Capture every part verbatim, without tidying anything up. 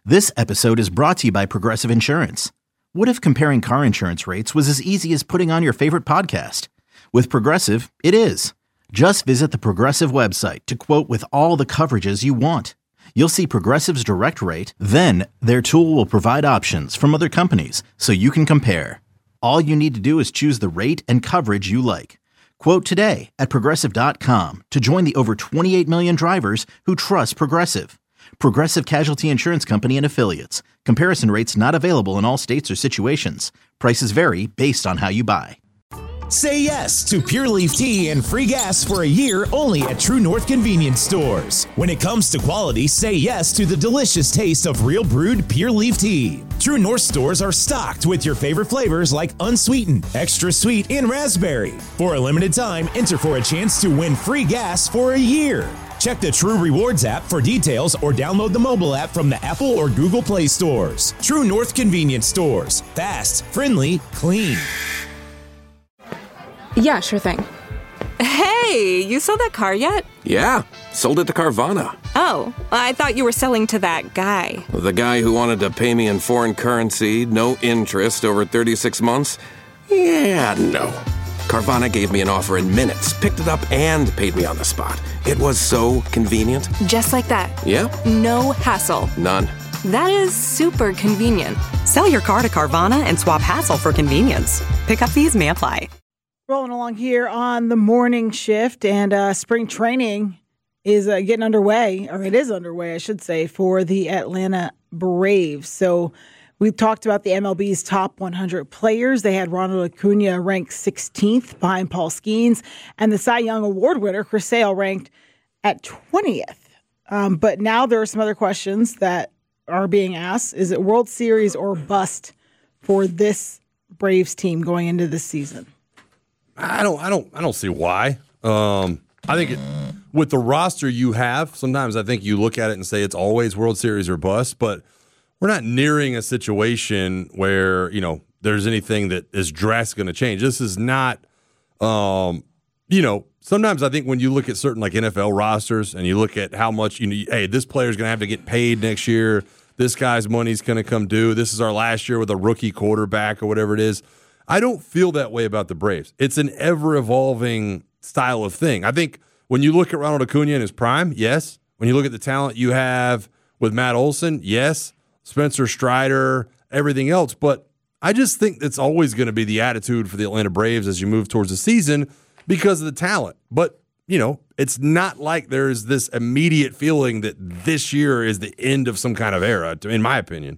This episode is brought to you by Progressive Insurance. What if comparing car insurance rates was as easy as putting on your favorite podcast? With Progressive, it is. Just visit the Progressive website to quote with all the coverages you want. You'll see Progressive's direct rate, then their tool will provide options from other companies so you can compare. All you need to do is choose the rate and coverage you like. Quote today at progressive dot com to join the over twenty-eight million drivers who trust Progressive. Progressive Casualty Insurance Company and Affiliates. Comparison rates not available in all states or situations. Prices vary based on how you buy. Say yes to Pure Leaf Tea and free gas for a year only at True North Convenience Stores. When it comes to quality, say yes to the delicious taste of real brewed Pure Leaf Tea. True North stores are stocked with your favorite flavors like unsweetened, extra sweet, and raspberry. For a limited time, enter for a chance to win free gas for a year. Check the True Rewards app for details or download the mobile app from the Apple or Google Play stores. True North Convenience Stores. Fast, friendly, clean. Yeah, sure thing. Hey, you sold that car yet? Yeah, sold it to Carvana. Oh, I thought you were selling to that guy. The guy who wanted to pay me in foreign currency, no interest, over thirty-six months? Yeah, no. Carvana gave me an offer in minutes, picked it up, and paid me on the spot. It was so convenient. Just like that. Yep. No hassle. None. That is super convenient. Sell your car to Carvana and swap hassle for convenience. Pickup fees may apply. Rolling along here on the morning shift, and uh, spring training is uh, getting underway, or it is underway, I should say, for the Atlanta Braves. So we've talked about the M L B's top one hundred players. They had Ronald Acuna ranked sixteenth behind Paul Skeens, and the Cy Young Award winner, Chris Sale, ranked at twentieth. Um, but now there are some other questions that are being asked. Is it World Series or bust for this Braves team going into this season? I don't, I don't, I don't see why. Um, I think it, with the roster you have, sometimes I think you look at it and say it's always World Series or bust. But we're not nearing a situation where you know there's anything that is drastically going to change. This is not, um, you know. Sometimes I think when you look at certain like N F L rosters and you look at how much you know, hey, this player's going to have to get paid next year. This guy's money's going to come due. This is our last year with a rookie quarterback or whatever it is. I don't feel that way about the Braves. It's an ever-evolving style of thing. I think when you look at Ronald Acuna in his prime, yes. When you look at the talent you have with Matt Olson, yes. Spencer Strider, everything else. But I just think that's always going to be the attitude for the Atlanta Braves as you move towards the season because of the talent. But, you know, it's not like there's this immediate feeling that this year is the end of some kind of era, in my opinion.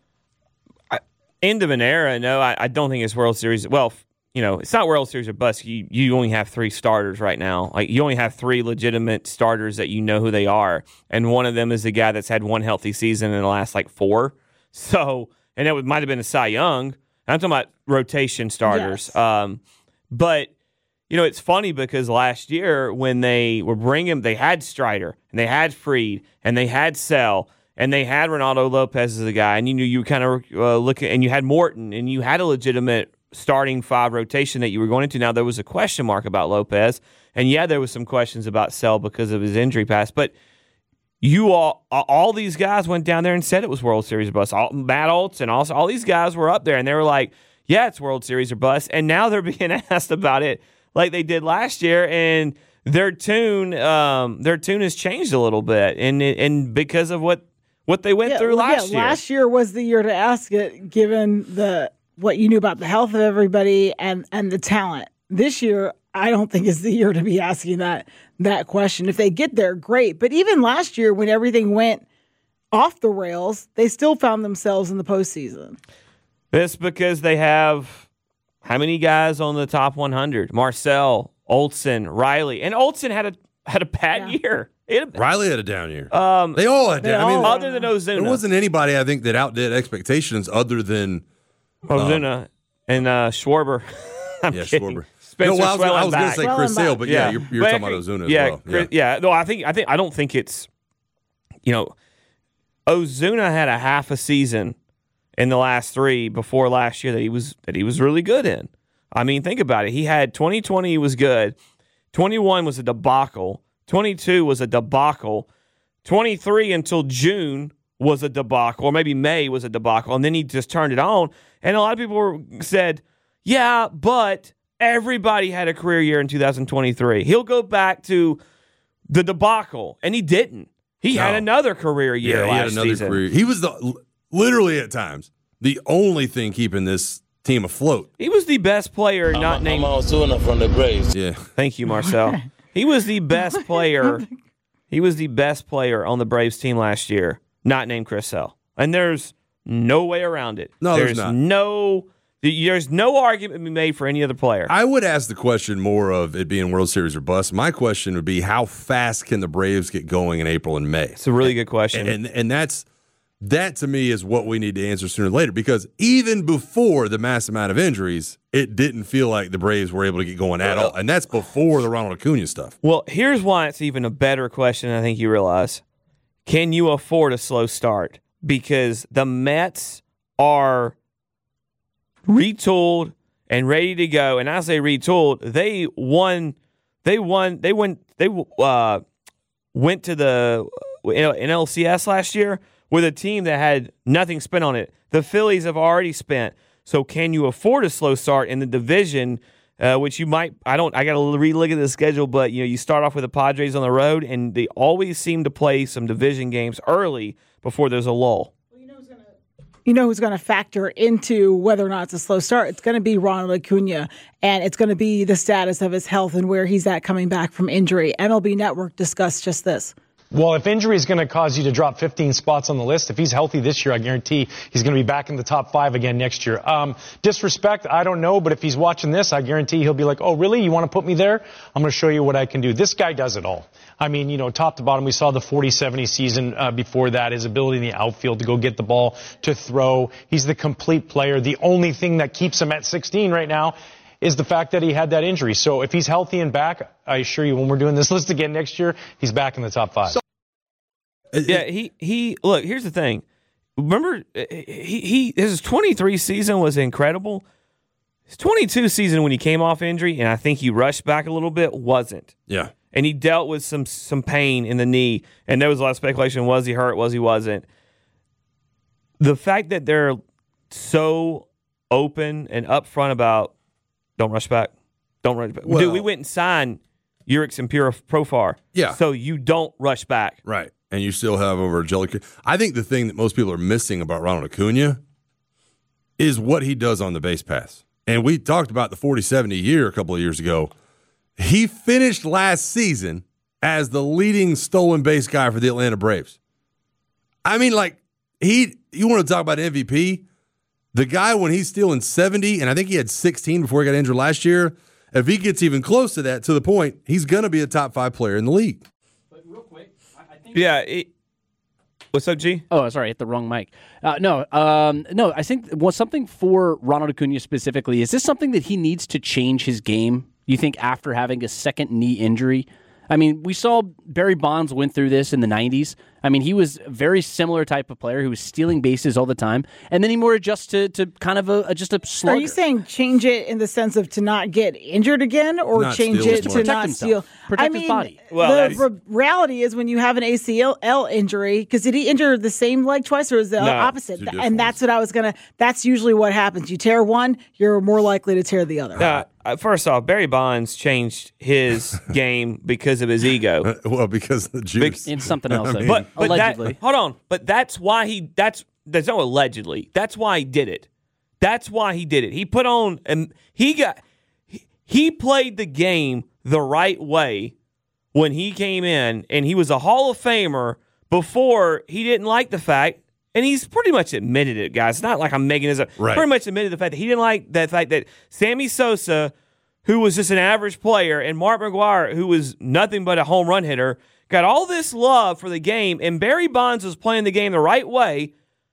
End of an era, no, I, I don't think it's World Series. Well, you know, it's not World Series or bust. You you only have three starters right now. Like you only have three legitimate starters that you know who they are, and one of them is the guy that's had one healthy season in the last like four. So, and that might have been a Cy Young. I'm talking about rotation starters. Yes. Um, but you know, it's funny because last year when they were bringing, they had Strider and they had Fried and they had Sell. And they had Ronaldo Lopez as a guy, and you knew you kind of uh, look at, and you had Morton, and you had a legitimate starting five rotation that you were going into. Now there was a question mark about Lopez, and yeah, there was some questions about Sell because of his injury past. But you all, all these guys went down there and said it was World Series or bust. All, Matt Oltz and also all these guys were up there, and they were like, "Yeah, it's World Series or bust." And now they're being asked about it like they did last year, and their tune, um, their tune has changed a little bit, and and because of what. What they went yeah, through last yeah, year. Last year was the year to ask it, given the what you knew about the health of everybody and, and the talent. This year, I don't think is the year to be asking that that question. If they get there, great. But even last year, when everything went off the rails, they still found themselves in the postseason. That's because they have how many guys on the top one hundred? Marcell, Olson, Riley, and Olson had a had a bad yeah. year. It, Riley had a down year. Um, they all had down. I mean, other than Ozuna, there wasn't anybody I think that outdid expectations other than Ozuna uh, and uh, Schwarber. I'm yeah, kidding. Schwarber. Spencer no, well, I was, was going to say Swelling Chris Sale, back. but yeah, yeah. you're, you're but talking about Ozuna yeah, as well. Chris, yeah, yeah. No, I think I think I don't think it's you know Ozuna had a half a season in the last three before last year that he was that he was really good in. I mean, think about it. He had twenty twenty, he was good. twenty-one was a debacle. twenty-two was a debacle. twenty-three until June was a debacle, or maybe May was a debacle, and then he just turned it on. And a lot of people were, said, yeah, but everybody had a career year in two thousand twenty-three. He'll go back to the debacle, and he didn't. He no. had another career year yeah, last he had another season. Career. He was the literally at times the only thing keeping this team afloat. He was the best player I'm, not I'm named. Osuna from the Braves. Yeah. Thank you, Marcel. He was the best player. He was the best player on the Braves team last year, not named Chris Sale. And there's no way around it. No, there's, there's not. no there's no argument to be made for any other player. I would ask the question more of it being World Series or bust. My question would be, how fast can the Braves get going in April and May? It's a really good question. And and, and that's that to me is what we need to answer sooner or later, because even before the mass amount of injuries, it didn't feel like the Braves were able to get going at all. And that's before the Ronald Acuna stuff. Well, here's why it's even a better question than I think you realize. Can you afford a slow start? Because the Mets are retooled and ready to go. And I say retooled, they won they won they went they uh, went to the N L C S last year with a team that had nothing spent on it. The Phillies have already spent. So can you afford a slow start in the division, uh, which you might, I don't, I got to re-look at the schedule, but you know, you start off with the Padres on the road, and they always seem to play some division games early before there's a lull. You know who's going to factor into whether or not it's a slow start? It's going to be Ronald Acuna, and it's going to be the status of his health and where he's at coming back from injury. M L B Network discussed just this. Well, if injury is going to cause you to drop fifteen spots on the list, if he's healthy this year, I guarantee he's going to be back in the top five again next year. Um, disrespect, I don't know, but if he's watching this, I guarantee he'll be like, oh, really? You want to put me there? I'm going to show you what I can do. This guy does it all. I mean, you know, top to bottom, we saw the forty seventy season uh, before that, his ability in the outfield to go get the ball, to throw. He's the complete player. The only thing that keeps him at sixteen right now is the fact that he had that injury. So if he's healthy and back, I assure you, when we're doing this list again next year, he's back in the top five. So- yeah, he, he, look, here's the thing. Remember, he, he his twenty-three season was incredible. His twenty-two season when he came off injury, and I think he rushed back a little bit, wasn't. Yeah. And he dealt with some some pain in the knee, and there was a lot of speculation, was he hurt, was he wasn't. The fact that they're so open and upfront about don't rush back, don't rush back. Well, Dude, we went and signed Urix and Pure Profar. Yeah. So you don't rush back. Right. And you still have over Jellicoe. I think the thing that most people are missing about Ronald Acuna is what he does on the base pass. And we talked about the forty seventy year a couple of years ago. He finished last season as the leading stolen base guy for the Atlanta Braves. I mean, like, he, you want to talk about M V P? The guy, when he's stealing seventy, and I think he had sixteen before he got injured last year, if he gets even close to that, to the point, he's going to be a top five player in the league. But real quick, I think. Yeah. It, what's up, G? Oh, sorry, I hit the wrong mic. Uh, no, um, no, I think was something for Ronald Acuna specifically. Is this something that he needs to change his game, you think, after having a second knee injury? I mean, we saw Barry Bonds went through this in the nineties. I mean, he was a very similar type of player who was stealing bases all the time, and then he more adjusts to, to kind of a, a just a slugger. Are you saying change it in the sense of to not get injured again, or Not change steal it as to much. Protect not himself. steal? Protect I his mean, body. Well, the that's- re- reality is when you have an A C L injury, because did he injure the same leg twice, or is the No, opposite? two different And that's what I was gonna. That's usually what happens. You tear one, you're more likely to tear the other. Uh, uh, first off, Barry Bonds changed his game because of his ego. Well, because of the juice. And something else, though. But, but allegedly. that, hold on. But that's why he. That's that's not allegedly. That's why he did it. That's why he did it. He put on and he got. He, he played the game the right way when he came in, and he was a Hall of Famer before he didn't like the fact. And he's pretty much admitted it, guys. It's not like I'm making this up. Right. Pretty much admitted the fact that he didn't like the fact that Sammy Sosa, who was just an average player, and Mark McGwire, who was nothing but a home run hitter, got all this love for the game, and Barry Bonds was playing the game the right way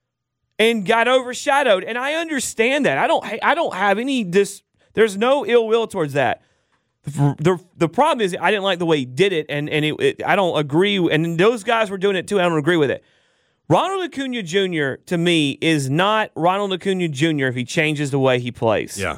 and got overshadowed. And I understand that. I don't I don't have any dis there's no ill will towards that. The, the, the problem is I didn't like the way he did it, and, and it, it, I don't agree. And those guys were doing it too. I don't agree with it. Ronald Acuna Junior, to me, is not Ronald Acuna Junior if he changes the way he plays. Yeah.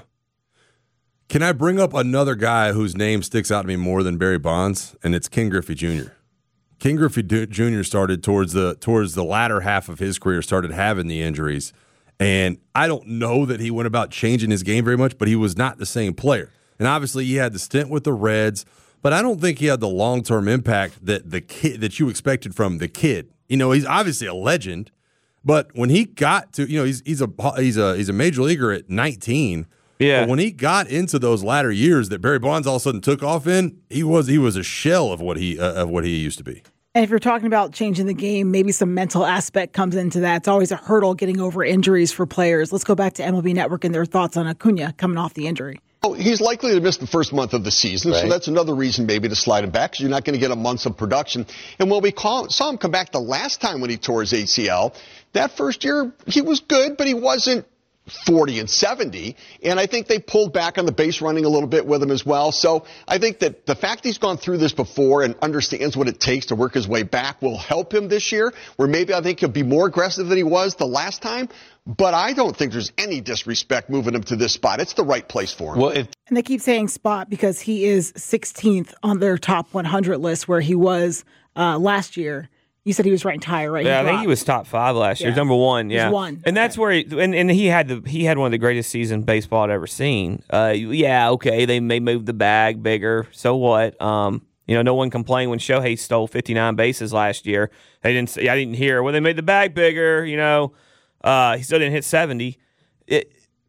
Can I bring up another guy whose name sticks out to me more than Barry Bonds? And it's Ken Griffey Junior Ken Griffey Junior started towards the towards the latter half of his career, started having the injuries. And I don't know that he went about changing his game very much, but he was not the same player. And obviously he had the stint with the Reds, but I don't think he had the long-term impact that the kid that you expected from the kid. You know, he's obviously a legend, but when he got to, you know, he's he's a he's a he's a major leaguer at nineteen. Yeah. But when he got into those latter years that Barry Bonds all of a sudden took off in, he was he was a shell of what he uh, of what he used to be. And if you're talking about changing the game, maybe some mental aspect comes into that. It's always a hurdle getting over injuries for players. Let's go back to M L B Network and their thoughts on Acuna coming off the injury. Oh, he's likely to miss the first month of the season, right. So that's another reason maybe to slide him back, because you're not going to get a month of production. And when we call, saw him come back the last time when he tore his A C L, that first year he was good, but he wasn't forty and seventy, and I think they pulled back on the base running a little bit with him as well. So I think that the fact he's gone through this before and understands what it takes to work his way back will help him this year, where maybe I think he'll be more aggressive than he was the last time. But I don't think there's any disrespect moving him to this spot. It's the right place for him. Well, if- and they keep saying spot because he is sixteenth on their top one hundred list, where he was uh, last year. You said he was ranked higher, right? Yeah, I think he was top five last year. Yeah. Number one, yeah. He's one. And that's where he, and, and he had the he had one of the greatest seasons baseball I'd ever seen. Uh, yeah, okay, they may move the bag bigger. So what? Um, you know, no one complained when Shohei stole fifty-nine bases last year. They didn't. I didn't hear well. They made the bag bigger. You know, uh, he still didn't hit seventy. It,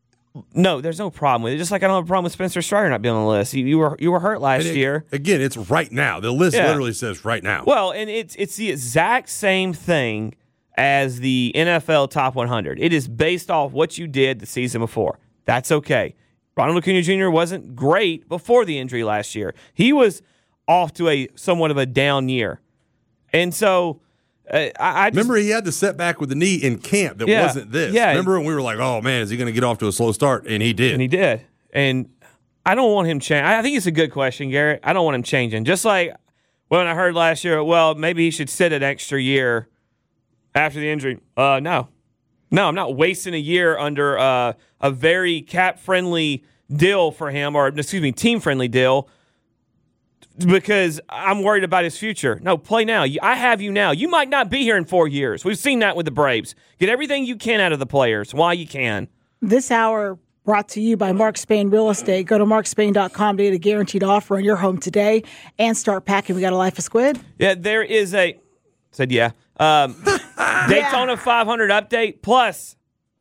No, there's no problem with it. Just like I don't have a problem with Spencer Strider not being on the list. You, you were you were hurt last it, year. Again, it's right now. The list yeah. literally says right now. Well, and it's it's the exact same thing as the N F L Top one hundred. It is based off what you did the season before. That's okay. Ronald Acuna Junior wasn't great before the injury last year. He was off to a somewhat of a down year. And so Uh, I, I just, remember he had the setback with the knee in camp that yeah, wasn't this. Yeah. Remember when we were like, oh, man, is he going to get off to a slow start? And he did. And he did. And I don't want him changing. I think it's a good question, Garrett. I don't want him changing. Just like when I heard last year, well, maybe he should sit an extra year after the injury. Uh, no. No, I'm not wasting a year under uh, a very cap-friendly deal for him, or excuse me, team-friendly deal, because I'm worried about his future. No, play now. I have you now. You might not be here in four years. We've seen that with the Braves. Get everything you can out of the players while you can. This hour brought to you by Mark Spain Real Estate. Go to mark spain dot com to get a guaranteed offer on your home today and start packing. We got a Life of Squid? Yeah, there is a... Said yeah. Um, Daytona yeah. five hundred update, plus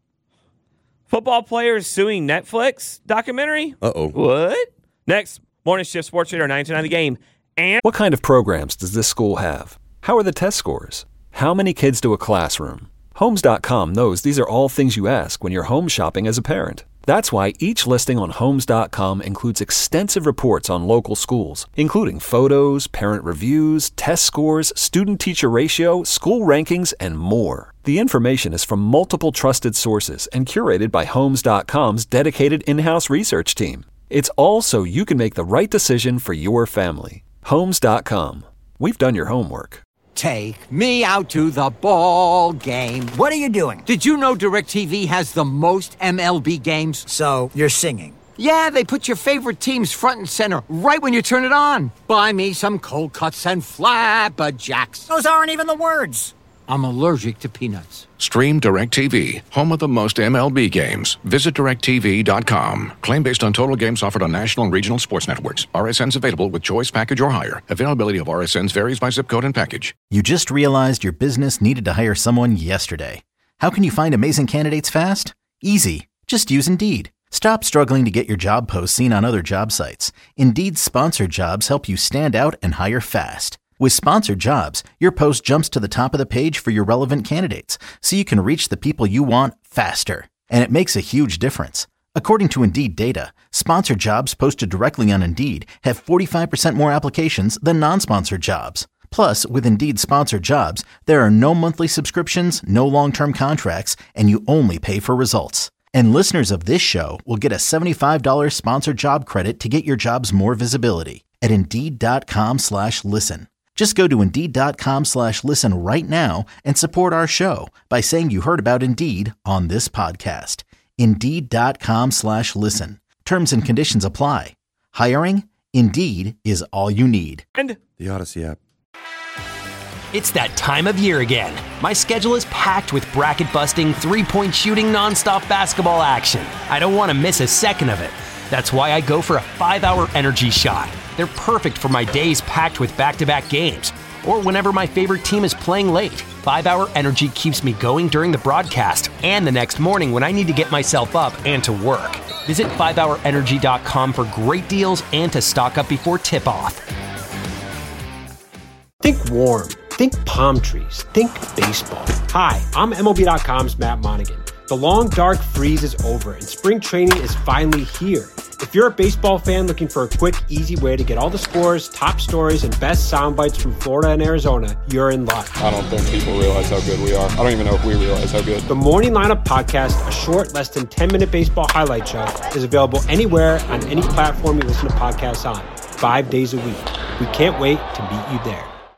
football players suing Netflix documentary. Uh-oh. What? Next. Morning Shift Sports Radar nine tonight The Game. And what kind of programs does this school have? How are the test scores? How many kids to a classroom? Homes dot com knows these are all things you ask when you're home shopping as a parent. That's why each listing on Homes dot com includes extensive reports on local schools, including photos, parent reviews, test scores, student-teacher ratio, school rankings, and more. The information is from multiple trusted sources and curated by Homes dot com's dedicated in-house research team. It's all so you can make the right decision for your family. Homes dot com. We've done your homework. Take me out to the ball game. What are you doing? Did you know DirecTV has the most M L B games? So you're singing? Yeah, they put your favorite teams front and center right when you turn it on. Buy me some cold cuts and flapjacks. Those aren't even the words. I'm allergic to peanuts. Stream DirecTV, home of the most M L B games. Visit direct T V dot com. Claim based on total games offered on national and regional sports networks. R S Ns available with choice package or higher. Availability of R S Ns varies by zip code and package. You just realized your business needed to hire someone yesterday. How can you find amazing candidates fast? Easy. Just use Indeed. Stop struggling to get your job posts seen on other job sites. Indeed's sponsored jobs help you stand out and hire fast. With sponsored jobs, your post jumps to the top of the page for your relevant candidates, so you can reach the people you want faster. And it makes a huge difference. According to Indeed data, sponsored jobs posted directly on Indeed have forty-five percent more applications than non-sponsored jobs. Plus, with Indeed sponsored jobs, there are no monthly subscriptions, no long-term contracts, and you only pay for results. And listeners of this show will get a seventy-five dollars sponsored job credit to get your jobs more visibility at Indeed dot com slash listen. Just go to Indeed dot com slash listen right now and support our show by saying you heard about Indeed on this podcast. Indeed dot com slash listen. Terms and conditions apply. Hiring? Indeed is all you need. And the Odyssey app. It's that time of year again. My schedule is packed with bracket-busting, three-point shooting, nonstop basketball action. I don't want to miss a second of it. That's why I go for a five-hour energy shot. They're perfect for my days packed with back-to-back games, or whenever my favorite team is playing late. five-hour energy keeps me going during the broadcast and the next morning when I need to get myself up and to work. Visit five hour energy dot com for great deals and to stock up before tip-off. Think warm. Think palm trees. Think baseball. Hi, I'm M L B dot com's Matt Monaghan. The long, dark freeze is over, and spring training is finally here. If you're a baseball fan looking for a quick, easy way to get all the scores, top stories, and best sound bites from Florida and Arizona, you're in luck. I don't think people realize how good we are. I don't even know if we realize how good. The Morning Lineup Podcast, a short, less than ten-minute baseball highlight show, is available anywhere on any platform you listen to podcasts on, five days a week. We can't wait to meet you there.